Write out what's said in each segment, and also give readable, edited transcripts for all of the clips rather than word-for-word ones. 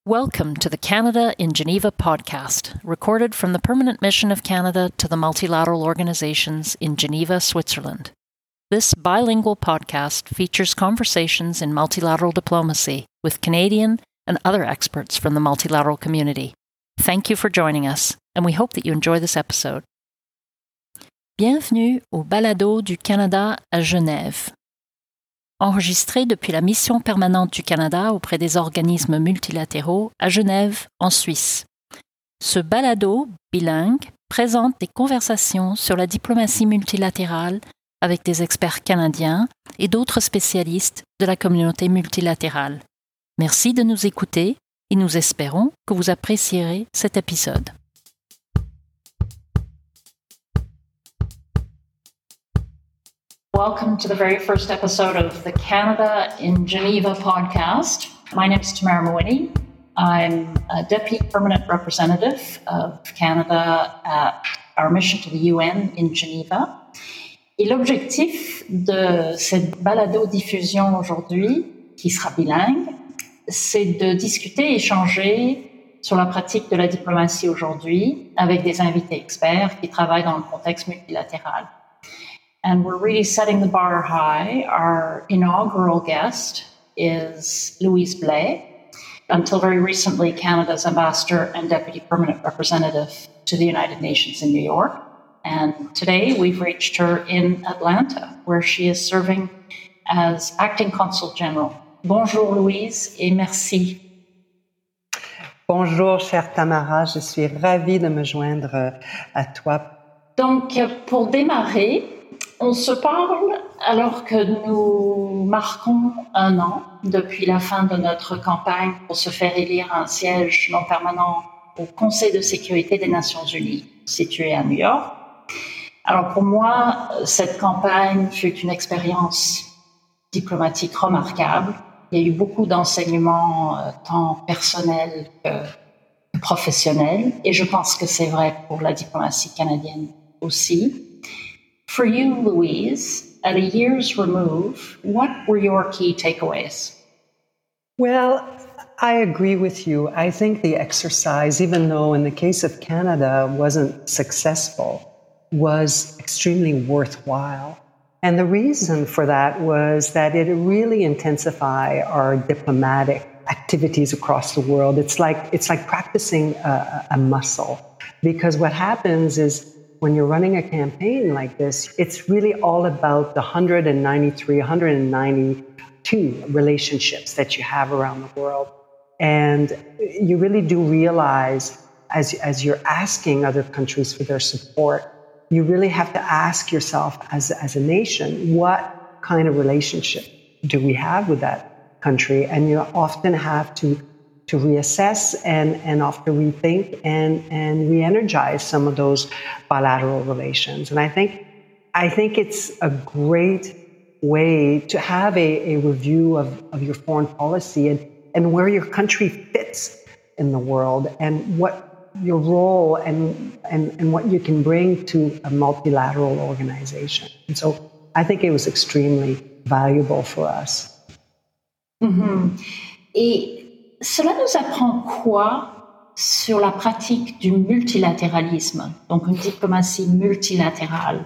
Welcome to the Canada in Geneva podcast, recorded from the Permanent Mission of Canada to the multilateral organizations in Geneva, Switzerland. This bilingual podcast features conversations in multilateral diplomacy with Canadian and other experts from the multilateral community. Thank you for joining us, and we hope that you enjoy this episode. Bienvenue au Balado du Canada à Genève. Enregistré depuis la mission permanente du Canada auprès des organismes multilatéraux à Genève, en Suisse. Ce balado bilingue présente des conversations sur la diplomatie multilatérale avec des experts canadiens et d'autres spécialistes de la communauté multilatérale. Merci de nous écouter et nous espérons que vous apprécierez cet épisode. Welcome to the very first episode of the Canada in Geneva podcast. My name is Tamara Mawhinney. I'm a Deputy Permanent Representative of Canada at our mission to the UN in Geneva. Et l'objectif de cette balado-diffusion aujourd'hui, qui sera bilingue, c'est de discuter et échanger sur la pratique de la diplomatie aujourd'hui avec des invités experts qui travaillent dans le contexte multilatéral. And we're really setting the bar high. Our inaugural guest is Louise Blais, until very recently Canada's ambassador and deputy permanent representative to the United Nations in New York. And today we've reached her in Atlanta, where she is serving as acting consul general. Bonjour Louise et merci. Bonjour chère Tamara, je suis ravie de me joindre à toi. Donc pour démarrer, on se parle alors que nous marquons 1 an depuis la fin de notre campagne pour se faire élire un siège non permanent au Conseil de sécurité des Nations Unies, situé à New York. Alors pour moi, cette campagne fut une expérience diplomatique remarquable. Il y a eu beaucoup d'enseignements tant personnels que professionnels, et je pense que c'est vrai pour la diplomatie canadienne aussi. For you, Louise, at a year's remove, what were your key takeaways? Well, I agree with you. I think the exercise, even though in the case of Canada wasn't successful, was extremely worthwhile. And the reason for that was that it really intensified our diplomatic activities across the world. It's like practicing a muscle, because what happens is when you're running a campaign like this, it's really all about the 192 relationships that you have around the world. And you really do realize, as you're asking other countries for their support, you really have to ask yourself as a nation, what kind of relationship do we have with that country? And you often have to reassess and often rethink and re-energize some of those bilateral relations. And I think it's a great way to have a review of your foreign policy and where your country fits in the world and what your role and what you can bring to a multilateral organization. And so I think it was extremely valuable for us. Mm-hmm. Et cela nous apprend quoi sur la pratique du multilatéralisme, donc une diplomatie multilatérale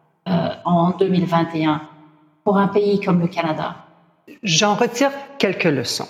en 2021 pour un pays comme le Canada? J'en retire quelques leçons.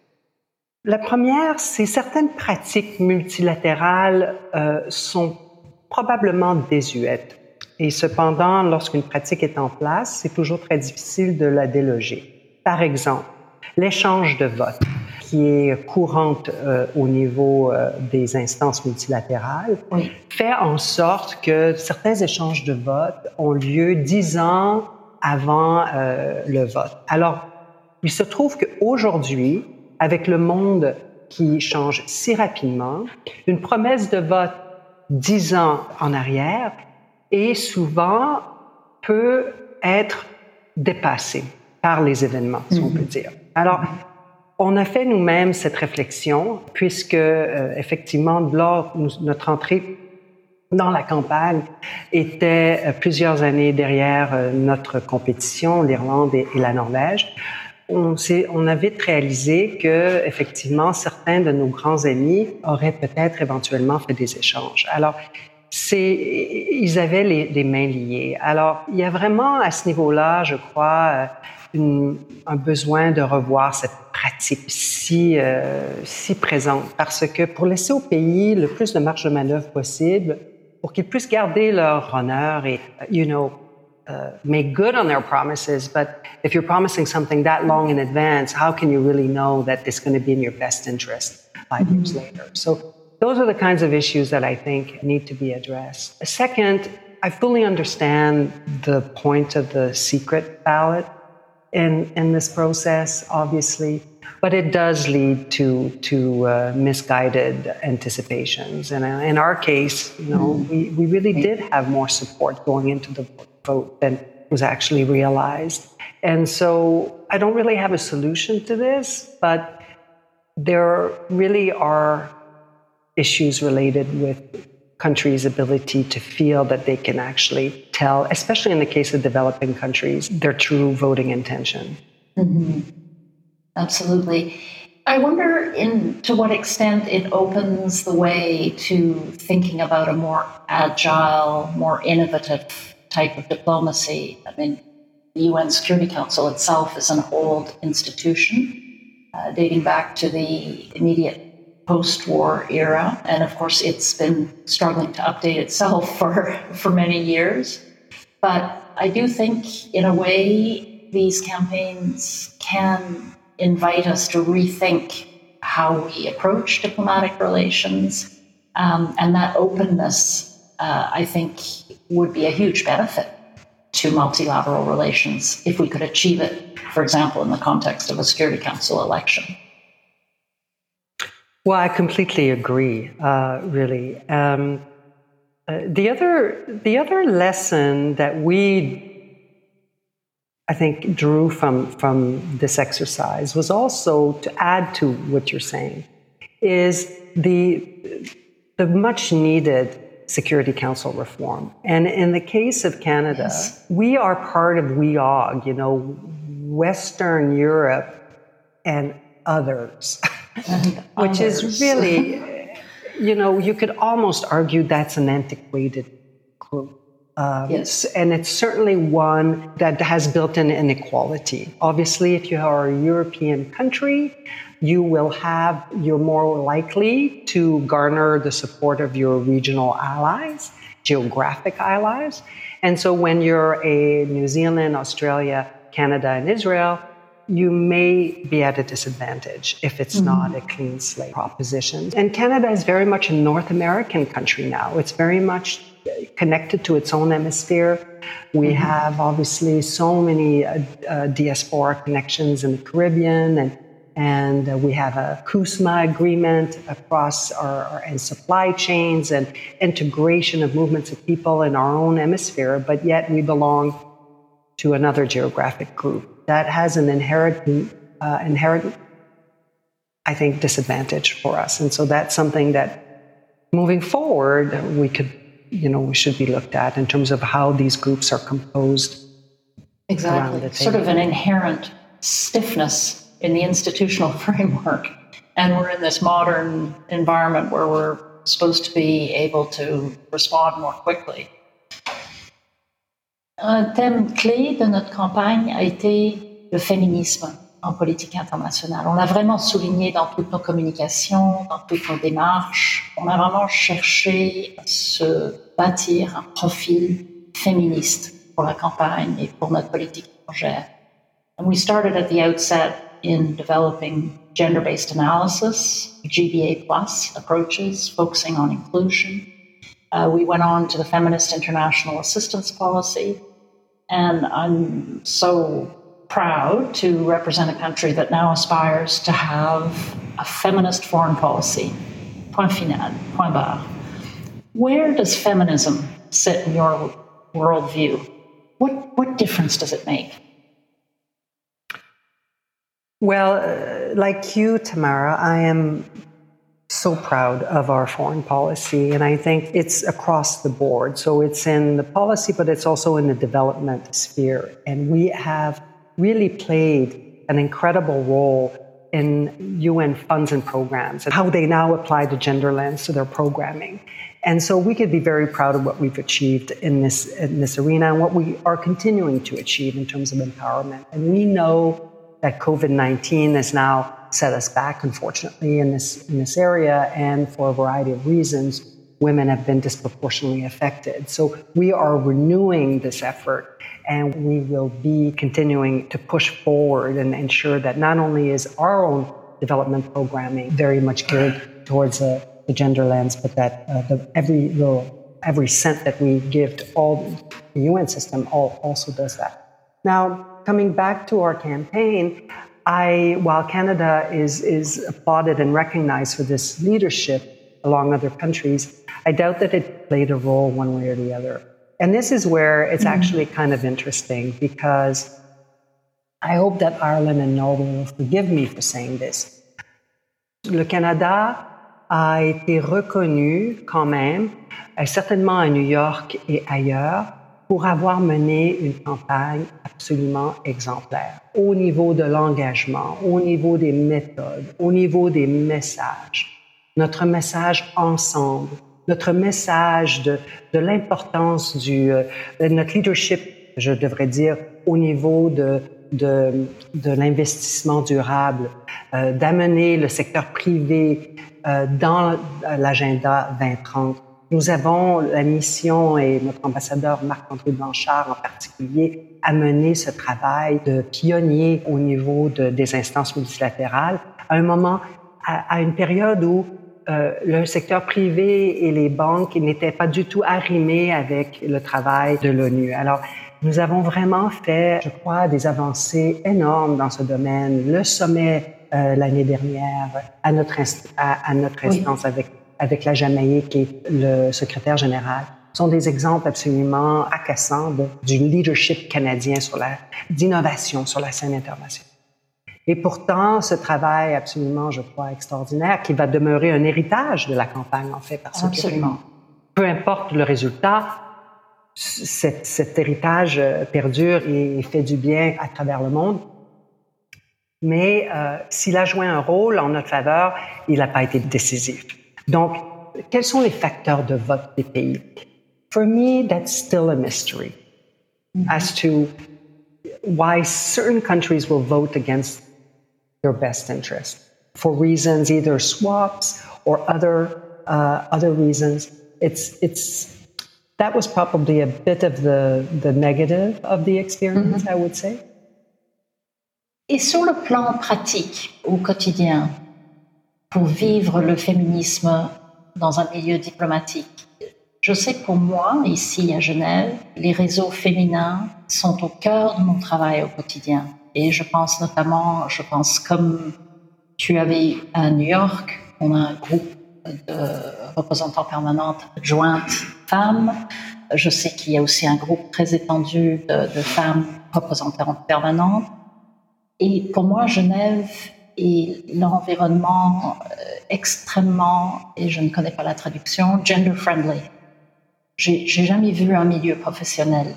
La première, c'est certaines pratiques multilatérales sont probablement désuètes. Et cependant, lorsqu'une pratique est en place, c'est toujours très difficile de la déloger. Par exemple, l'échange de votes, qui est courante au niveau des instances multilatérales, oui, fait en sorte que certains échanges de votes ont lieu 10 ans avant le vote. Alors, il se trouve qu'aujourd'hui, avec le monde qui change si rapidement, une promesse de vote 10 ans en arrière et souvent peut être dépassée par les événements, si on peut dire. Alors, on a fait nous-mêmes cette réflexion puisque, effectivement, lors de notre entrée dans la campagne était plusieurs années derrière notre compétition, l'Irlande et la Norvège. on a vite réalisé que, effectivement, certains de nos grands amis auraient peut-être éventuellement fait des échanges. Alors, ils avaient les mains liées. Alors, il y a vraiment à ce niveau-là, je crois, un besoin de revoir cette pratique si présente, parce que pour laisser au pays le plus de marge de manœuvre possible, pour qu'ils puissent garder leur honneur et, make good on their promises. But if you're promising something that long in advance, how can you really know that it's going to be in your best interest 5 years later? So those are the kinds of issues that I think need to be addressed. Second, I fully understand the point of the secret ballot in this process, obviously, but it does lead to misguided anticipations. And in our case, we really did have more support going into the vote than was actually realized. And so I don't really have a solution to this, but there really are issues related with countries' ability to feel that they can actually tell, especially in the case of developing countries, their true voting intention. Mm-hmm. Absolutely. I wonder to what extent it opens the way to thinking about a more agile, more innovative type of diplomacy. I mean, the UN Security Council itself is an old institution dating back to the immediate post-war era. And of course, it's been struggling to update itself for many years. But I do think, in a way, these campaigns can invite us to rethink how we approach diplomatic relations. And that openness, I think, would be a huge benefit to multilateral relations if we could achieve it, for example, in the context of a Security Council election. Well, I completely agree, really. The other lesson that I think, drew from this exercise was also, to add to what you're saying, is the much needed Security Council reform. And in the case of Canada, yes, we are part of WEOG, Western Europe and others, which is really, you could almost argue that's an antiquated group. Yes. And it's certainly one that has built-in inequality. Obviously, if you are a European country, you're more likely to garner the support of your regional allies, geographic allies. And so when you're a New Zealand, Australia, Canada, and Israel, you may be at a disadvantage if it's not a clean slate proposition. And Canada is very much a North American country now. It's very much connected to its own hemisphere. We have obviously so many diaspora connections in the Caribbean, and we have a CUSMA agreement across our supply chains and integration of movements of people in our own hemisphere, but yet we belong to another geographic group that has an inherent, I think, disadvantage for us. And so that's something that moving forward, we should be looked at in terms of how these groups are composed. Exactly. Sort of an inherent stiffness in the institutional framework. And we're in this modern environment where we're supposed to be able to respond more quickly. Un thème clé de notre campagne a été le féminisme en politique internationale. On l'a vraiment souligné dans toutes nos communications, dans toutes nos démarches. On a vraiment cherché à se bâtir un profil féministe pour la campagne et pour notre politique étrangère. And we started at the outset in developing gender-based analysis, GBA+ approaches, focusing on inclusion. We went on to the Feminist International Assistance Policy, and I'm so proud to represent a country that now aspires to have a feminist foreign policy. Point final, point barre. Where does feminism sit in your worldview? What difference does it make? Well, like you, Tamara, I am so proud of our foreign policy, and I think it's across the board. So it's in the policy, but it's also in the development sphere. And we have really played an incredible role in UN funds and programs and how they now apply the gender lens to their programming. And so we could be very proud of what we've achieved in this arena and what we are continuing to achieve in terms of empowerment. And we know that COVID-19 has now set us back, unfortunately, in this area. And for a variety of reasons, women have been disproportionately affected. So we are renewing this effort, and we will be continuing to push forward and ensure that not only is our own development programming very much geared towards the gender lens, but that every cent that we give to all the UN system also does that. Now, coming back to our campaign, while Canada is applauded and recognized for this leadership along other countries, I doubt that it played a role one way or the other. And this is where it's actually kind of interesting, because I hope that Ireland and Norway will forgive me for saying this. Le Canada a été reconnu quand même, certainement à New York et ailleurs, pour avoir mené une campagne absolument exemplaire au niveau de l'engagement, au niveau des méthodes, au niveau des messages. Notre message ensemble, notre message de l'importance de notre leadership, je devrais dire, au niveau de l'investissement durable, d'amener le secteur privé dans l'agenda 2030. Nous avons la mission, et notre ambassadeur Marc-André Blanchard en particulier, a mené ce travail de pionnier au niveau des instances multilatérales à un moment, à une période où le secteur privé et les banques n'étaient pas du tout arrimés avec le travail de l'ONU. Alors, nous avons vraiment fait, je crois, des avancées énormes dans ce domaine. Le sommet l'année dernière à notre instance avec la Jamaïque et le secrétaire général sont des exemples absolument accassants du leadership canadien d'innovation sur la scène internationale. Et pourtant, ce travail absolument, je crois, extraordinaire, qui va demeurer un héritage de la campagne, en fait, parce Absolument. que peu importe le résultat, cet héritage perdure et fait du bien à travers le monde. Mais s'il a joué un rôle en notre faveur, il n'a pas été décisif. Donc, quels sont les facteurs de vote des pays? For me, that's still a mystery as to why certain countries will vote against their best interest for reasons, either swaps or other reasons. That was probably a bit of the negative of the experience, I would say. Et sur le plan pratique, au quotidien, pour vivre le féminisme dans un milieu diplomatique, je sais que pour moi, ici à Genève, les réseaux féminins sont au cœur de mon travail au quotidien. Et je pense comme tu avais à New York, on a un groupe de représentants permanentes adjointes femmes. Je sais qu'il y a aussi un groupe très étendu de femmes représentantes permanentes. Et pour moi, Genève est l'environnement extrêmement, et je ne connais pas la traduction, gender-friendly. J'ai jamais vu un milieu professionnel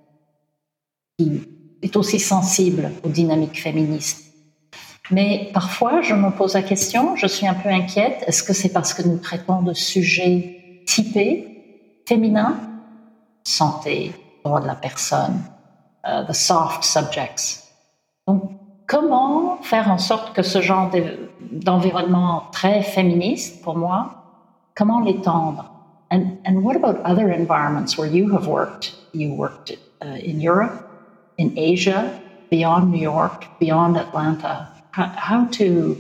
qui est aussi sensible aux dynamiques féministes. Mais parfois, je me pose la question, je suis un peu inquiète, est-ce que c'est parce que nous traitons de sujets typés, féminins, santé, droits de la personne, the soft subjects. Donc, comment faire en sorte que ce genre d'environnement très féministe, pour moi, comment l'étendre? And what about other environments where you have worked? You worked in Europe, in Asia, beyond New York, beyond Atlanta. How to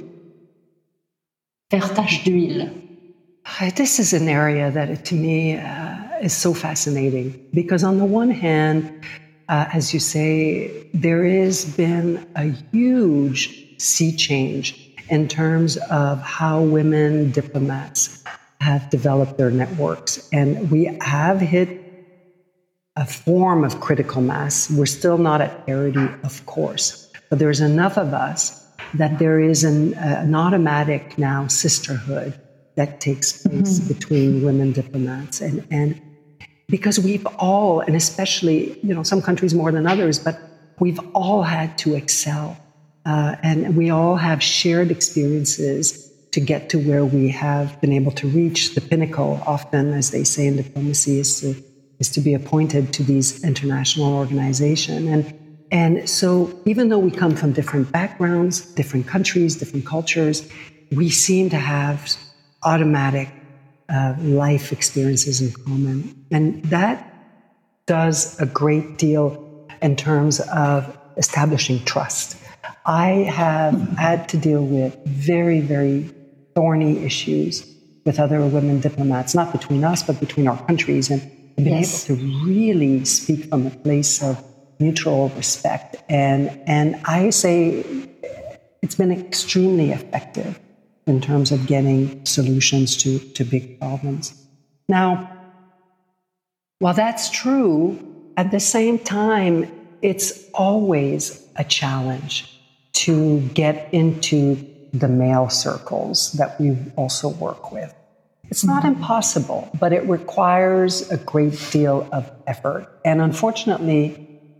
faire tache d'huile? This is an area that, to me, is so fascinating because, on the one hand, as you say, there has been a huge sea change in terms of how women diplomats have developed their networks. And we have hit a form of critical mass. We're still not at parity, of course, but there's enough of us that there is an automatic now sisterhood that takes place between women diplomats. And because we've all, and especially, some countries more than others, but we've all had to excel And we all have shared experiences to get to where we have been able to reach the pinnacle. Often, as they say in diplomacy, is to be appointed to these international organizations. And so even though we come from different backgrounds, different countries, different cultures, we seem to have automatic life experiences in common. And that does a great deal in terms of establishing trust. I have had to deal with very, very thorny issues with other women diplomats, not between us, but between our countries, and been able to really speak from a place of mutual respect. And I say it's been extremely effective in terms of getting solutions to big problems. Now, while that's true, at the same time, it's always a challenge to get into the male circles that we also work with. It's not impossible, but it requires a great deal of effort. And unfortunately,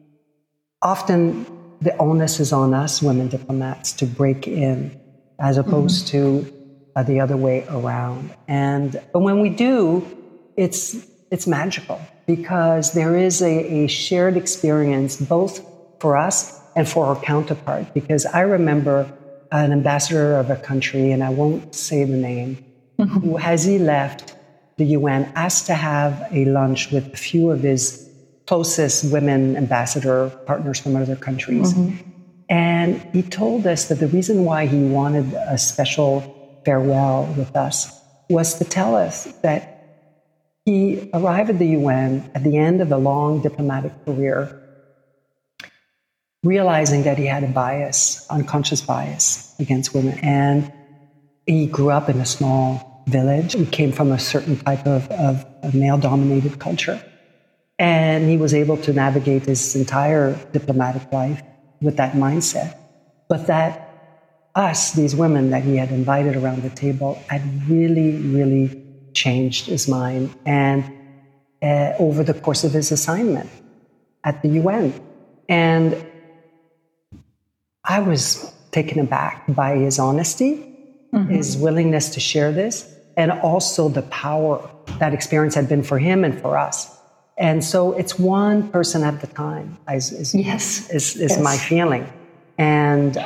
often the onus is on us, women diplomats, to break in, as opposed to the other way around. But when we do, it's magical, because there is a shared experience both for us and for our counterpart. Because I remember an ambassador of a country, and I won't say the name, who, as he left the UN, asked to have a lunch with a few of his closest women ambassador partners from other countries. And he told us that the reason why he wanted a special farewell with us was to tell us that he arrived at the UN at the end of a long diplomatic career, realizing that he had a bias, unconscious bias against women. And he grew up in a small village. He came from a certain type of male-dominated culture. And he was able to navigate his entire diplomatic life with that mindset. But that us, these women that he had invited around the table, had really, really changed his mind. And over the course of his assignment at the UN. And I was taken aback by his honesty, his willingness to share this, and also the power that experience had been for him and for us. And so it's one person at a time, is my feeling. And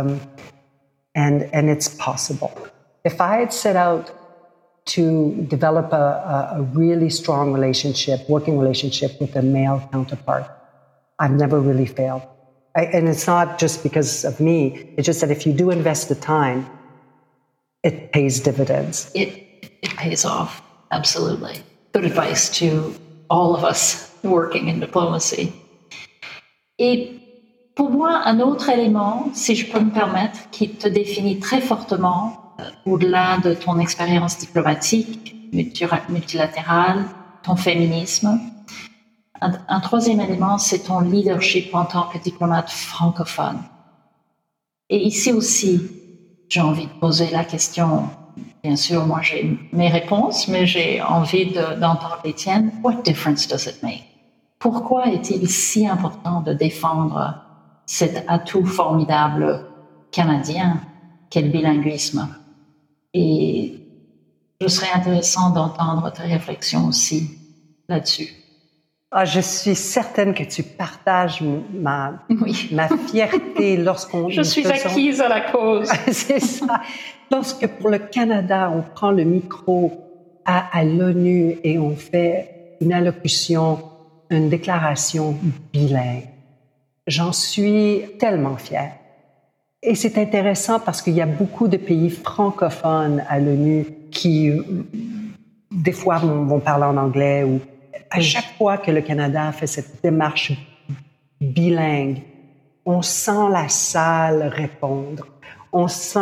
it's possible. If I had set out to develop a really strong relationship, working relationship with a male counterpart, I've never really failed. And it's not just because of me. It's just that if you do invest the time, it pays dividends. It pays off, absolutely. Good advice to all of us working in diplomacy. Et pour moi, un autre élément, si je peux me permettre, qui te définit très fortement, au-delà de ton expérience diplomatique, multilatérale, ton féminisme, un troisième élément, c'est ton leadership en tant que diplomate francophone. Et ici aussi, j'ai envie de poser la question. Bien sûr, moi j'ai mes réponses, mais j'ai envie d'entendre les tiennes. What difference does it make? Pourquoi est-il si important de défendre cet atout formidable canadien qu'est le bilinguisme? Et je serais intéressant d'entendre tes réflexions aussi là-dessus. Je suis certaine que tu partages ma fierté lorsqu'on... Je suis acquise à la cause. C'est ça. Lorsque pour le Canada, on prend le micro à l'ONU et on fait une allocution, une déclaration bilingue, j'en suis tellement fière. Et c'est intéressant parce qu'il y a beaucoup de pays francophones à l'ONU qui, des fois, vont parler en anglais ou à chaque fois que le Canada fait cette démarche bilingue, on sent la salle répondre. On sent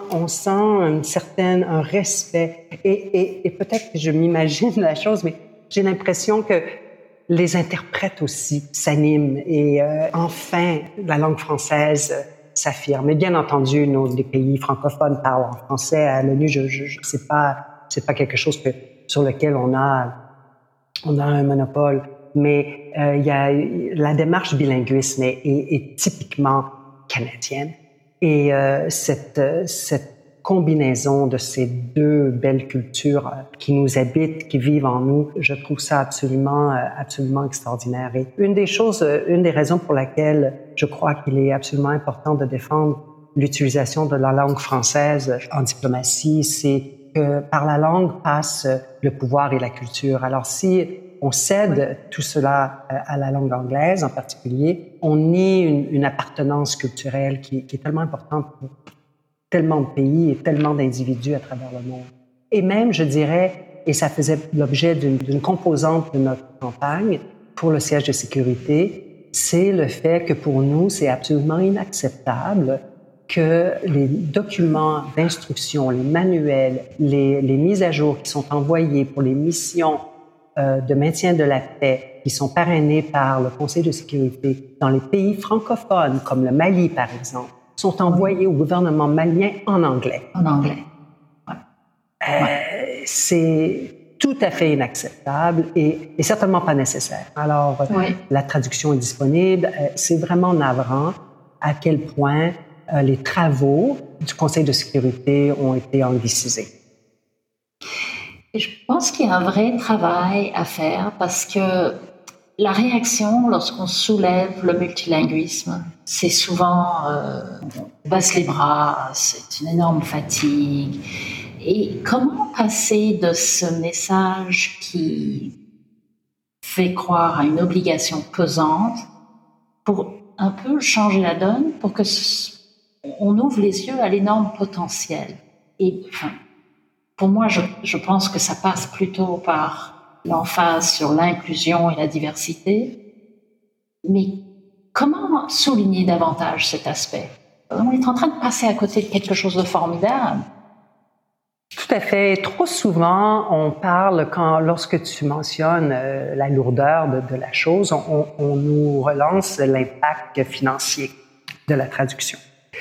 un respect. Et peut-être que je m'imagine la chose, mais j'ai l'impression que les interprètes aussi s'animent. Et enfin, la langue française s'affirme. Et bien entendu, les pays francophones parlent en français à l'ONU. C'est pas quelque chose sur lequel on a un monopole, mais il y a la démarche bilinguisme est typiquement canadienne. Et cette combinaison de ces deux belles cultures qui nous habitent, qui vivent en nous, je trouve ça absolument extraordinaire. Et une des raisons pour laquelle je crois qu'il est absolument important de défendre l'utilisation de la langue française en diplomatie, c'est que par la langue passe le pouvoir et la culture. Alors si on cède tout cela à la langue anglaise en particulier, on nie une appartenance culturelle qui est tellement importante pour tellement de pays et tellement d'individus à travers le monde. Et même, je dirais, et ça faisait l'objet d'une composante de notre campagne pour le siège de sécurité, c'est le fait que pour nous, c'est absolument inacceptable que les documents d'instruction, les manuels, les mises à jour qui sont envoyés pour les missions de maintien de la paix, qui sont parrainés par le Conseil de sécurité dans les pays francophones, comme le Mali, par exemple, sont envoyés au gouvernement malien en anglais. En anglais. Ouais. C'est tout à fait inacceptable et certainement pas nécessaire. Alors, la traduction est disponible. C'est vraiment navrant à quel point les travaux du Conseil de sécurité ont été anglicisés. Et je pense qu'il y a un vrai travail à faire parce que la réaction lorsqu'on soulève le multilinguisme, c'est souvent on baisse les bras, c'est une énorme fatigue. Et comment passer de ce message qui fait croire à une obligation pesante pour un peu changer la donne, pour que on ouvre les yeux à l'énorme potentiel. Et enfin, pour moi, je pense que ça passe plutôt par l'emphase sur l'inclusion et la diversité. Mais comment souligner davantage cet aspect? On est en train de passer à côté de quelque chose de formidable. Tout à fait. Trop souvent, on parle, lorsque tu mentionnes la lourdeur de la chose, on nous relance l'impact financier de la traduction.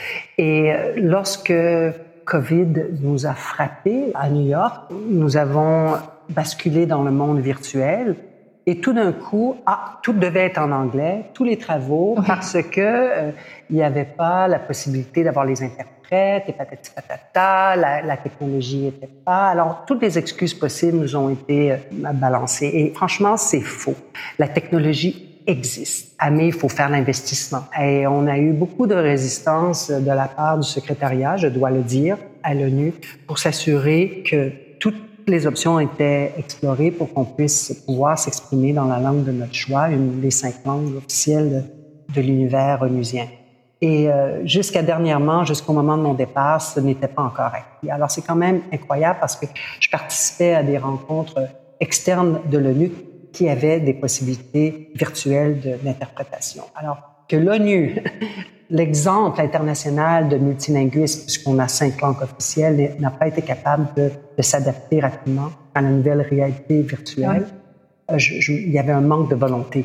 Et lorsque COVID nous a frappés à New York, nous avons basculé dans le monde virtuel et tout d'un coup, tout devait être en anglais, tous les travaux, parce que il n'y avait pas la possibilité d'avoir les interprètes et patati patata, la technologie n'était pas. Alors, toutes les excuses possibles nous ont été balancées. Et franchement, c'est faux. La technologie existe. Mais il faut faire l'investissement. Et on a eu beaucoup de résistance de la part du secrétariat, je dois le dire, à l'ONU, pour s'assurer que toutes les options étaient explorées pour qu'on puisse pouvoir s'exprimer dans la langue de notre choix, une des 5 langues officielles de l'univers onusien. Et jusqu'à dernièrement, jusqu'au moment de mon départ, ce n'était pas encore acquis. Alors, c'est quand même incroyable parce que je participais à des rencontres externes de l'ONU qui avaient des possibilités virtuelles d'interprétation. Alors, que l'ONU, l'exemple international de multilinguisme, puisqu'on a 5 langues officielles, n'a pas été capable de s'adapter rapidement à la nouvelle réalité virtuelle, il y avait un manque de volonté.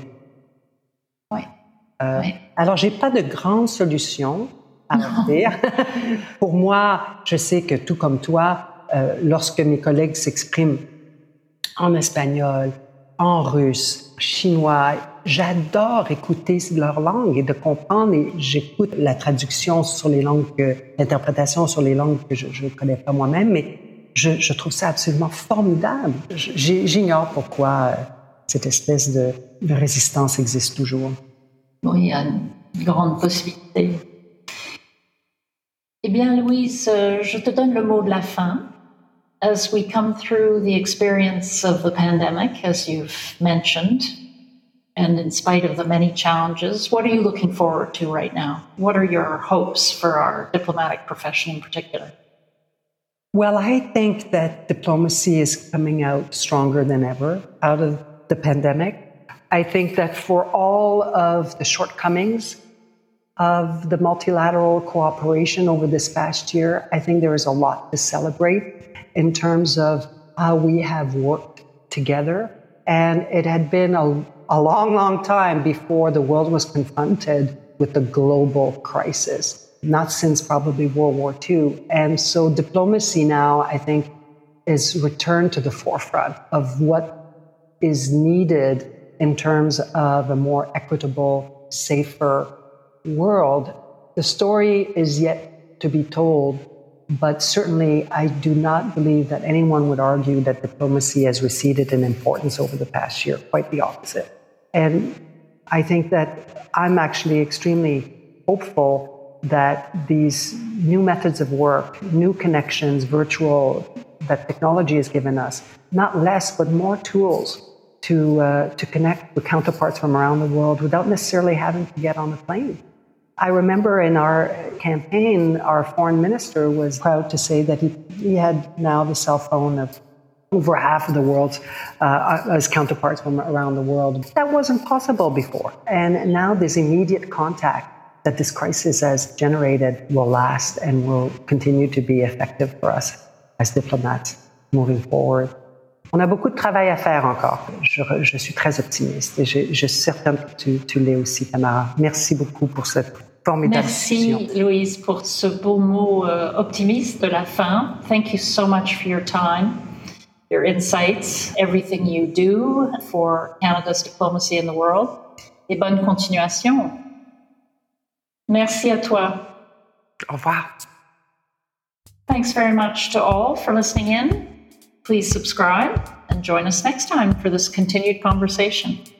Alors, j'ai pas de grande solution à offrir. Pour moi, je sais que tout comme toi, lorsque mes collègues s'expriment en espagnol, en russe, chinois, j'adore écouter leur langue et de comprendre, et j'écoute la traduction sur les langues, l'interprétation sur les langues que je ne connais pas moi-même, mais je trouve ça absolument formidable. J'ignore pourquoi cette espèce de résistance existe toujours. Oui, il y a une grande possibilité. Eh bien, Louise, je te donne le mot de la fin. As we come through the experience of the pandemic, as you've mentioned, and in spite of the many challenges, what are you looking forward to right now? What are your hopes for our diplomatic profession in particular? Well, I think that diplomacy is coming out stronger than ever out of the pandemic. I think that for all of the shortcomings of the multilateral cooperation over this past year, I think there is a lot to celebrate in terms of how we have worked together. And it had been a long, long time before the world was confronted with the global crisis, not since probably World War II. And so diplomacy now, I think, is returned to the forefront of what is needed in terms of a more equitable, safer world The story is yet to be told, but certainly I do not believe that anyone would argue that diplomacy has receded in importance over the past year. Quite the opposite. And I think that I'm actually extremely hopeful that these new methods of work, new connections, virtual, that technology has given us, not less, but more tools to connect with counterparts from around the world without necessarily having to get on a plane. I remember in our campaign, our foreign minister was proud to say that he had now the cell phone of over half of the world's as counterparts from around the world. That wasn't possible before. And now this immediate contact that this crisis has generated will last and will continue to be effective for us as diplomats moving forward. On a beaucoup de travail à faire encore. Je suis très optimiste et je suis certaine que tu l'es aussi, Tamara. Merci beaucoup pour cette formidable discussion. Merci, Louise, pour ce beau mot optimiste de la fin. Thank you so much for your time, your insights, everything you do for Canada's diplomacy in the world. Et bonne continuation. Merci à toi. Au revoir. Thanks very much to all for listening in. Please subscribe and join us next time for this continued conversation.